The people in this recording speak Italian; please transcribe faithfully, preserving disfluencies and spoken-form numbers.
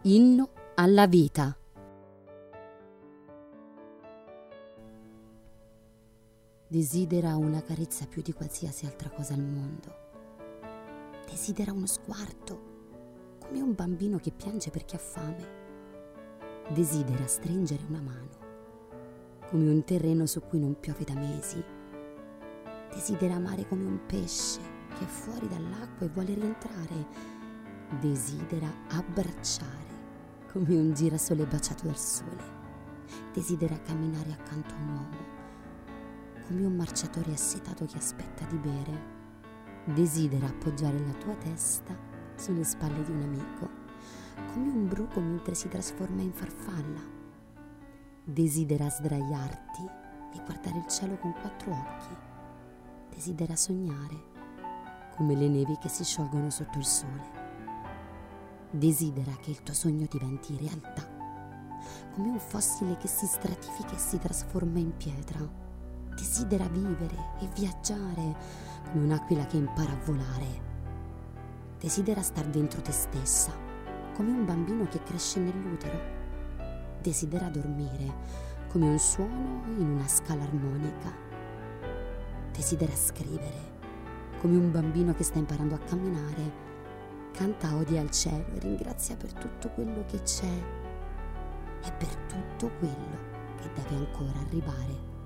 Inno alla vita. Desidera una carezza più di qualsiasi altra cosa al mondo. Desidera uno sguardo, come un bambino che piange perché ha fame. Desidera stringere una mano, come un terreno su cui non piove da mesi. Desidera amare come un pesce che è fuori dall'acqua e vuole rientrare. Desidera abbracciare come un girasole baciato dal sole. Desidera camminare accanto a un uomo, come un marciatore assetato che aspetta di bere. Desidera appoggiare la tua testa sulle spalle di un amico, come un bruco mentre si trasforma in farfalla. Desidera sdraiarti e guardare il cielo con quattro occhi. Desidera sognare, come le nevi che si sciolgono sotto il sole. Desidera che il tuo sogno diventi realtà, come un fossile che si stratifica e si trasforma in pietra. Desidera vivere e viaggiare, come un'aquila che impara a volare. Desidera star dentro te stessa, come un bambino che cresce nell'utero. Desidera dormire, come un suono in una scala armonica. Desidera scrivere, come un bambino che sta imparando a camminare. Canta odi al cielo e ringrazia per tutto quello che c'è e per tutto quello che deve ancora arrivare.